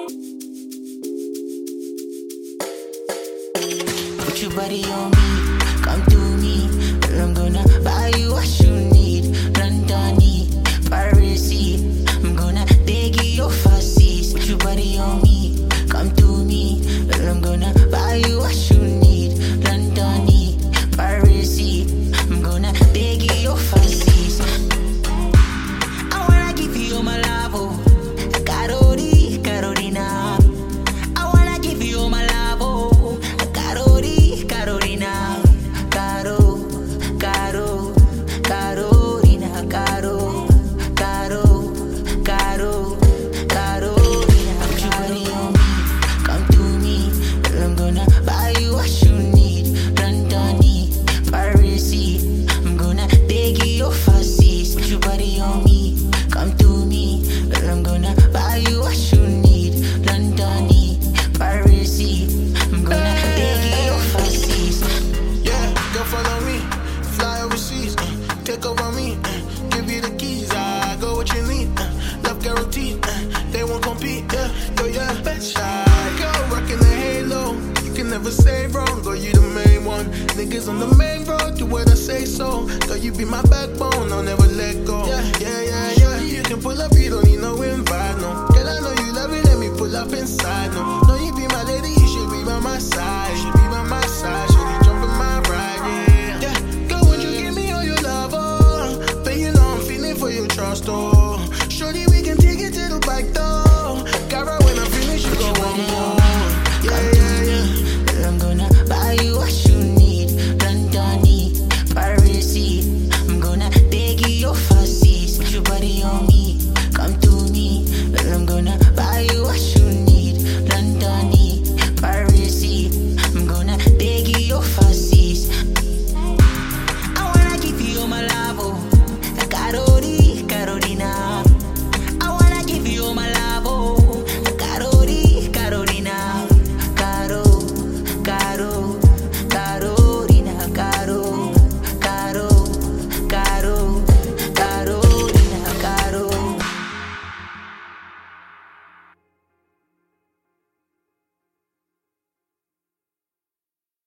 Put your body on me, come to me, and I'm gonna buy you what you need. London, Paris, I'm gonna take you overseas. Put your body on me, come to me, and I'm gonna buy you what you need. London, Paris, I'm gonna take you overseas. I wanna give you all my love, oh, Carolina. I wanna give you all my love, oh, Carolina. Take over me, give you the keys, I go what you need. Love guaranteed, they won't compete. Yeah, bitch. Girl, rocking the halo, you can never say wrong. Girl, you the main one. Niggas on the main road, do what I say so. Girl, you be my backbone, I'll never let go. Yeah. You can pull up, you don't need no invite, no. Girl, I know you love it, let me pull up inside, no.